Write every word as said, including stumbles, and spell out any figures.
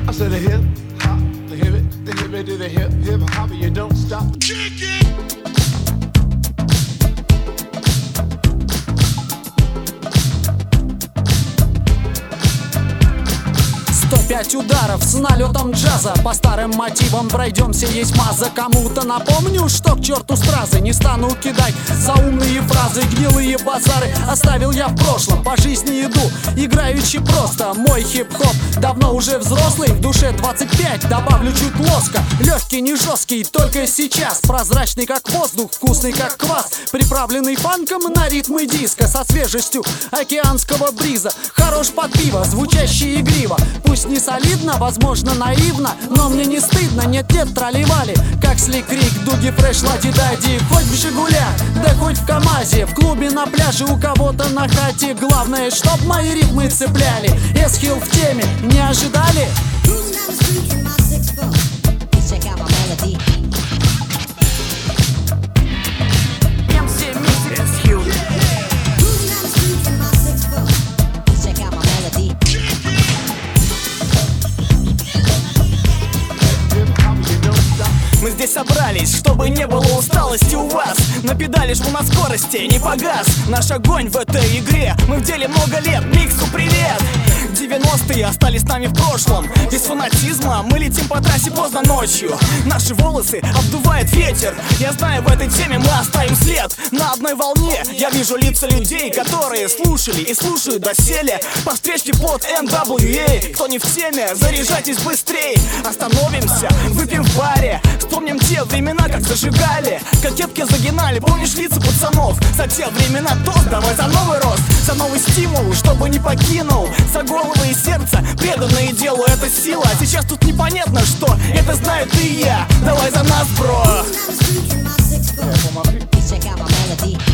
I said the hip hop, the hip it, the hip it to the hip hip hop, and you don't stop. Kick it. сто пять ударов с налетом джаза. По старым мотивам пройдемся, есть маза. Кому-то напомню, что к черту стразы. Не стану кидать заумные фразы, гнилые базары оставил я в прошлом. По жизни иду, играючи просто. Мой хип-хоп давно уже взрослый, в душе двадцать пять, добавлю чуть лоска. Легкий, не жесткий, только сейчас. Прозрачный как воздух, вкусный как квас. Приправленный фанком на ритмы диска, со свежестью океанского бриза. Хорош под пиво, звучащий игриво. Пусть не солидно, возможно наивно, но мне не стыдно, нет-нет, тролливали. Как Слик Рик, Дуги Фреш, Лади-Дади. Хоть в Жигулях, да хоть в КамАЗе. В клубе, на пляже, у кого-то на хате. Главное, чтоб мои ритмы цепляли. Эсхил в теме, не ожидали? Мы здесь собрались, чтобы не было усталости у вас. На педали жму на скорости, не погас наш огонь в этой игре. Мы в деле много лет, миксу привет. девяностые остались с нами в прошлом. Без фанатизма мы летим по трассе поздно ночью. Наши волосы обдувает ветер. Я знаю, в этой теме мы оставим след. На одной волне я вижу лица людей, которые слушали и слушают доселе. По встречке под эн дабл ю эй. Кто не в теме, заряжайтесь быстрей. Остановимся, выпьем в баре. Вспомним те времена, как зажигали, кокетки загинали, помнишь лица пацанов? За те времена тост, давай за новый рост, за новый стимул, чтобы не покинул. За головы и сердце, преданные делу, это сила. А сейчас тут непонятно что, это знаю ты и я. Давай за нас, бро. Check out my melody.